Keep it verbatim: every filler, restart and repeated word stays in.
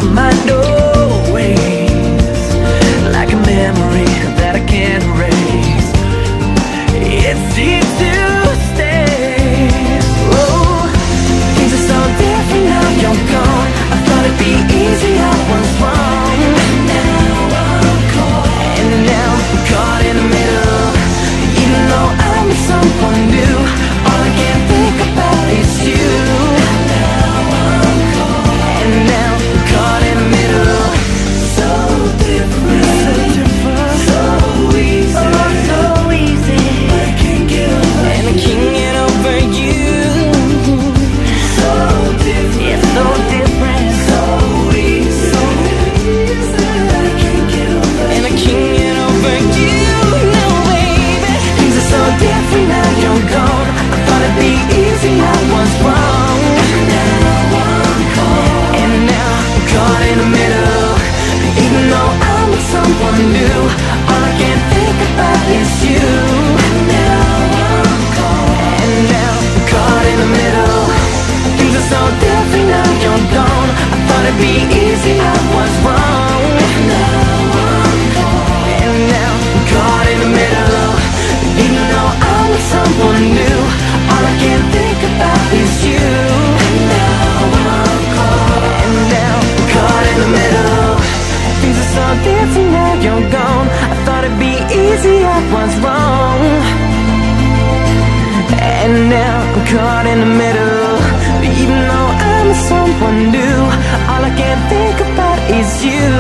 mind always, like a memory that I can't erase. It's here to stay. Oh, things are so different now you're gone. I thought it'd be easy, I was wrong. And now I'm caught, and now I'm caught in the middle. Even though I'm with someone new, all I can think about is you. And now I'm caught, and now I'm caught in the middle. So different, so easy, oh, so easy. I can't get over, and I can't get over you. So different, yeah, so different, so easy, so easy. I can't get over, and I can't get over you. No, baby, things are so different now you're gone. I thought it'd be easy, I was wrong. Now I'm caught, and now I'm caught in the middle. Even though I'm with someone new, all I can think about is you. And now I'm caught, and now I'm caught in the middle. Things are so different now you're gone. I thought it'd be easy, I was wrong. Now I'm caught, and now I'm caught in the middle. Even though I'm with someone new, all I can think about is you. And now I'm caught, and now I'm caught in the middle. Things are so different now you're gone. I thought it'd be easy, I was wrong. And now I'm caught in the middle. Even though I'm with someone new, all I can think about is you.